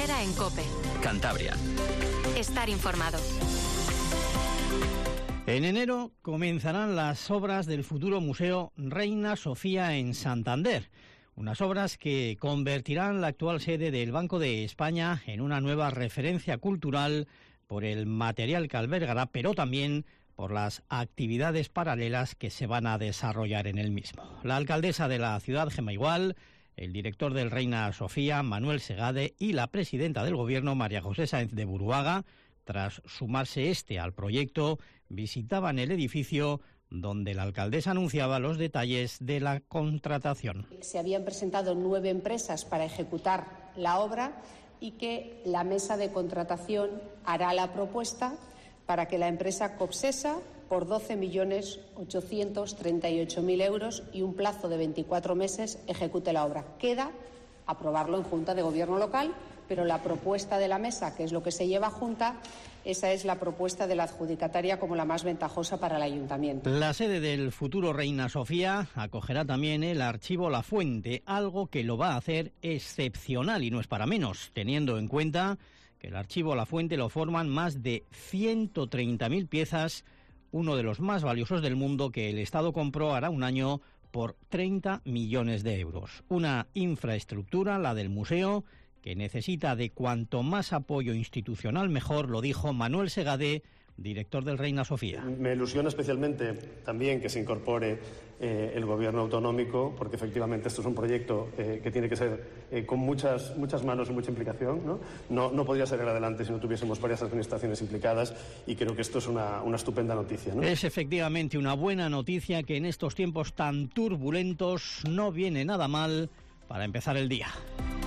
Herrera en COPE. Cantabria. Estar informado. En enero comenzarán las obras del futuro Museo Reina Sofía en Santander. Unas obras que convertirán la actual sede del Banco de España en una nueva referencia cultural por el material que albergará, pero también por las actividades paralelas que se van a desarrollar en el mismo. La alcaldesa de la ciudad, Gemma Igual, el director del Reina Sofía, Manuel Segade, y la presidenta del Gobierno, María José Sáenz de Buruaga, tras sumarse al proyecto, visitaban el edificio donde la alcaldesa anunciaba los detalles de la contratación. Se habían presentado 9 empresas para ejecutar la obra y que la mesa de contratación hará la propuesta para que la empresa Copsesa, por 12.838.000 euros y un plazo de 24 meses, ejecute la obra. Queda aprobarlo en Junta de Gobierno local, pero la propuesta de la mesa, que es lo que se lleva a Junta, esa es la propuesta de la adjudicataria como la más ventajosa para el ayuntamiento. La sede del futuro Reina Sofía acogerá también el archivo La Fuente, algo que lo va a hacer excepcional y no es para menos, teniendo en cuenta que el archivo La Fuente lo forman más de 130.000 piezas, uno de los más valiosos del mundo que el Estado compró hará un año por 30 millones de euros. Una infraestructura, la del museo, que necesita de cuanto más apoyo institucional mejor, lo dijo Manuel Segade, director del Reina Sofía. Me ilusiona especialmente también que se incorpore el Gobierno autonómico, porque efectivamente esto es un proyecto que tiene que ser con muchas manos y mucha implicación, ¿no? No podría salir adelante si no tuviésemos varias administraciones implicadas, y creo que esto es una estupenda noticia, ¿no? Es efectivamente una buena noticia que en estos tiempos tan turbulentos no viene nada mal para empezar el día.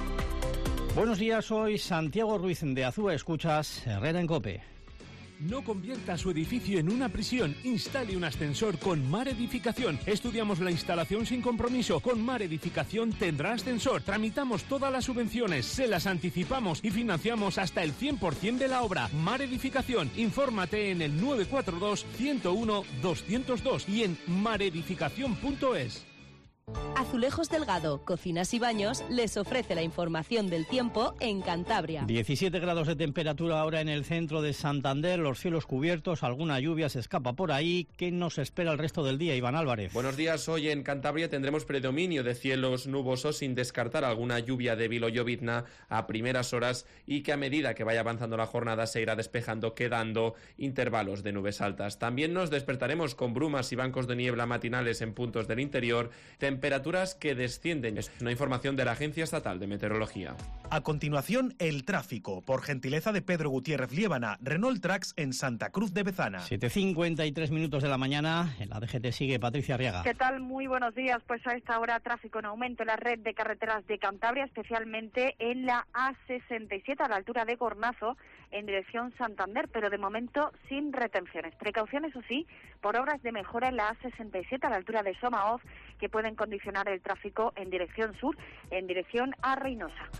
Buenos días, soy Santiago Ruiz de Azúa, escuchas Herrera en COPE. No convierta su edificio en una prisión. Instale un ascensor con Mar Edificación. Estudiamos la instalación sin compromiso. Con Mar Edificación tendrá ascensor. Tramitamos todas las subvenciones, se las anticipamos y financiamos hasta el 100% de la obra. Mar Edificación. Infórmate en el 942 101 202 y en maredificación.es. Azulejos Delgado, Cocinas y Baños les ofrece la información del tiempo en Cantabria. 17 grados de temperatura ahora en el centro de Santander, los cielos cubiertos, alguna lluvia se escapa por ahí. ¿Qué nos espera el resto del día, Iván Álvarez? Buenos días, hoy en Cantabria tendremos predominio de cielos nubosos sin descartar alguna lluvia débil o llovizna a primeras horas y que a medida que vaya avanzando la jornada se irá despejando, quedando intervalos de nubes altas. También nos despertaremos con brumas y bancos de niebla matinales en puntos del interior, temperaturas que descienden. Es una información de la Agencia Estatal de Meteorología. A continuación, el tráfico, por gentileza de Pedro Gutiérrez Liébana, Renault Trax en Santa Cruz de Bezana. 7:53 minutos de la mañana, en la DGT sigue Patricia Arriaga. ¿Qué tal? Muy buenos días. Pues a esta hora tráfico en aumento en la red de carreteras de Cantabria, especialmente en la A67 a la altura de Gornazo, en dirección Santander, pero de momento sin retenciones. Precauciones, eso sí, por obras de mejora en la A67 a la altura de Somaoz, que pueden condicionar el tráfico en dirección sur, en dirección a Reynosa.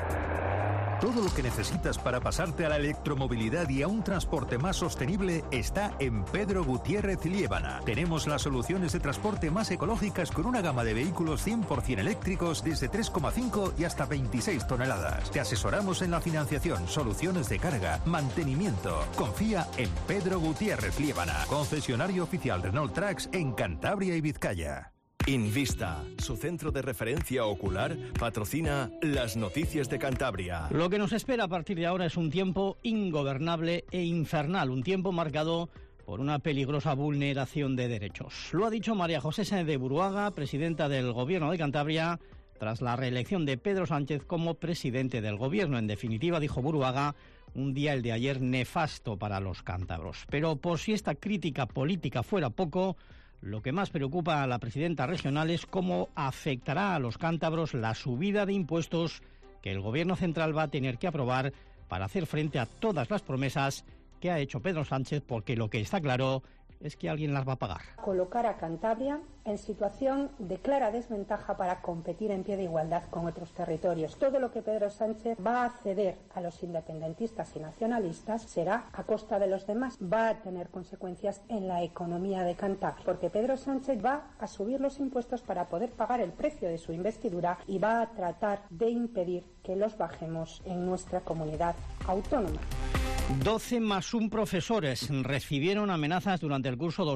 Todo lo que necesitas para pasarte a la electromovilidad y a un transporte más sostenible está en Pedro Gutiérrez Liébana. Tenemos las soluciones de transporte más ecológicas con una gama de vehículos 100% eléctricos desde 3,5 y hasta 26 toneladas. Te asesoramos en la financiación, soluciones de carga, mantenimiento. Confía en Pedro Gutiérrez Liébana, concesionario oficial Renault Trax en Cantabria y Vizcaya. Invista, su centro de referencia ocular, patrocina las noticias de Cantabria. Lo que nos espera a partir de ahora es un tiempo ingobernable e infernal, un tiempo marcado por una peligrosa vulneración de derechos. Lo ha dicho María José Sáenz de Buruaga, presidenta del Gobierno de Cantabria, tras la reelección de Pedro Sánchez como presidente del Gobierno. En definitiva, dijo Buruaga, un día, el de ayer, nefasto para los cántabros. Pero por si esta crítica política fuera poco, lo que más preocupa a la presidenta regional es cómo afectará a los cántabros la subida de impuestos que el Gobierno central va a tener que aprobar para hacer frente a todas las promesas que ha hecho Pedro Sánchez, porque lo que está claro es que alguien las va a pagar. Colocar a Cantabria en situación de clara desventaja para competir en pie de igualdad con otros territorios. Todo lo que Pedro Sánchez va a ceder a los independentistas y nacionalistas será a costa de los demás. Va a tener consecuencias en la economía de Cantabria, porque Pedro Sánchez va a subir los impuestos para poder pagar el precio de su investidura y va a tratar de impedir que los bajemos en nuestra comunidad autónoma. 12 más 1 profesores recibieron amenazas durante el curso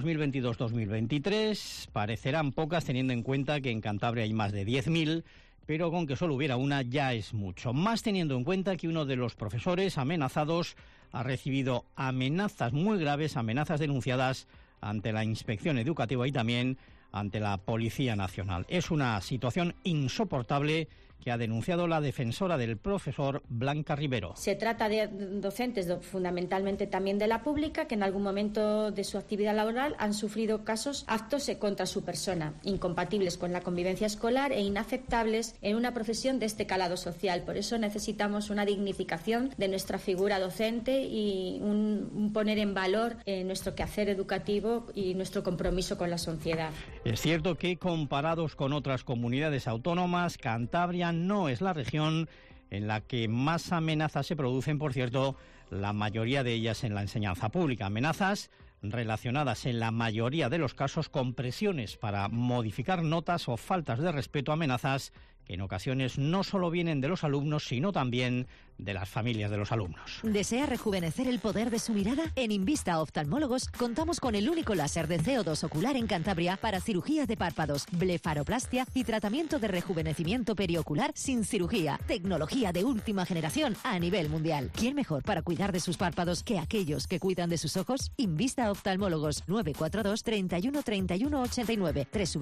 2022-2023. Parecerán pocas teniendo en cuenta que en Cantabria hay más de 10.000, pero con que solo hubiera una ya es mucho. Más teniendo en cuenta que uno de los profesores amenazados ha recibido amenazas muy graves, amenazas denunciadas ante la Inspección Educativa y también ante la Policía Nacional. Es una situación insoportable que ha denunciado la defensora del profesor, Blanca Rivero. Se trata de docentes fundamentalmente también de la pública que en algún momento de su actividad laboral han sufrido actos contra su persona, incompatibles con la convivencia escolar e inaceptables en una profesión de este calado social. Por eso necesitamos una dignificación de nuestra figura docente y un poner en valor nuestro quehacer educativo y nuestro compromiso con la sociedad. Es cierto que comparados con otras comunidades autónomas, Cantabria no es la región en la que más amenazas se producen, por cierto, la mayoría de ellas en la enseñanza pública. Amenazas relacionadas en la mayoría de los casos con presiones para modificar notas o faltas de respeto, amenazas que en ocasiones no solo vienen de los alumnos, sino también de las familias de los alumnos. ¿Desea rejuvenecer el poder de su mirada? En Invista Oftalmólogos contamos con el único láser de CO2 ocular en Cantabria para cirugía de párpados, blefaroplastia y tratamiento de rejuvenecimiento periocular sin cirugía. Tecnología de última generación a nivel mundial. ¿Quién mejor para cuidar de sus párpados que aquellos que cuidan de sus ojos? Invista Oftalmólogos 942 31 31 89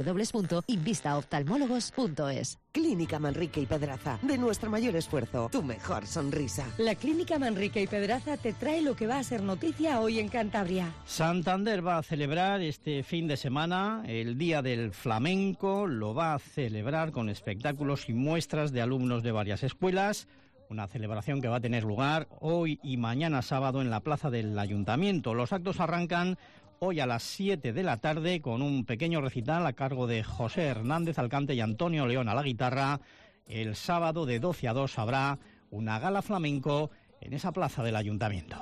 www.invistaoftalmólogos.es. Clínica Manrique y Pedraza. De nuestro mayor esfuerzo, tu mejor sonrisa. La Clínica Manrique y Pedraza te trae lo que va a ser noticia hoy en Cantabria. Santander va a celebrar este fin de semana el Día del Flamenco. Lo va a celebrar con espectáculos y muestras de alumnos de varias escuelas. Una celebración que va a tener lugar hoy y mañana sábado en la plaza del Ayuntamiento. Los actos arrancan hoy a las 7 de la tarde con un pequeño recital a cargo de José Hernández Alcante y Antonio León a la guitarra. El sábado de 12 a 2 habrá una gala flamenco en esa plaza del Ayuntamiento.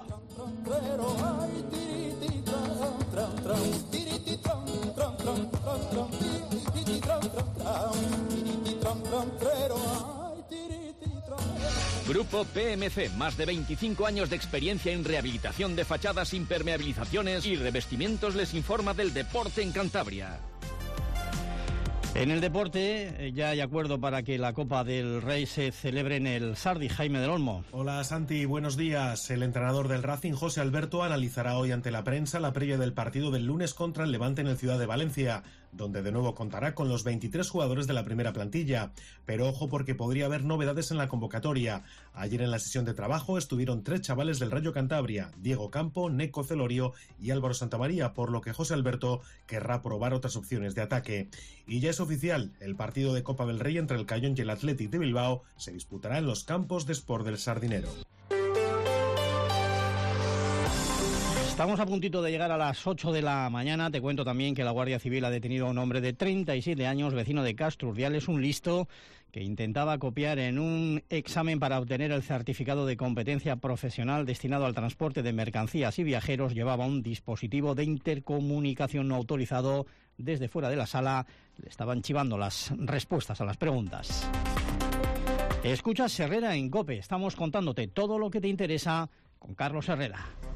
Grupo PMC, más de 25 años de experiencia en rehabilitación de fachadas, impermeabilizaciones y revestimientos, les informa del deporte en Cantabria. En el deporte ya hay acuerdo para que la Copa del Rey se celebre en el Sardi. Jaime del Olmo. Hola Santi, buenos días. El entrenador del Racing, José Alberto, analizará hoy ante la prensa la previa del partido del lunes contra el Levante en el Ciudad de Valencia, donde de nuevo contará con los 23 jugadores de la primera plantilla. Pero ojo porque podría haber novedades en la convocatoria. Ayer en la sesión de trabajo estuvieron 3 chavales del Rayo Cantabria, Diego Campo, Neco Celorio y Álvaro Santamaría, por lo que José Alberto querrá probar otras opciones de ataque. Y ya es oficial, el partido de Copa del Rey entre el Cayón y el Athletic de Bilbao se disputará en los campos de Sport del Sardinero. Estamos a puntito de llegar a las 8 de la mañana. Te cuento también que la Guardia Civil ha detenido a un hombre de 37 años, vecino de Castro Urdiales, un listo que intentaba copiar en un examen para obtener el certificado de competencia profesional destinado al transporte de mercancías y viajeros. Llevaba un dispositivo de intercomunicación no autorizado. Desde fuera de la sala le estaban chivando las respuestas a las preguntas. Escuchas Herrera en COPE. Estamos contándote todo lo que te interesa con Carlos Herrera.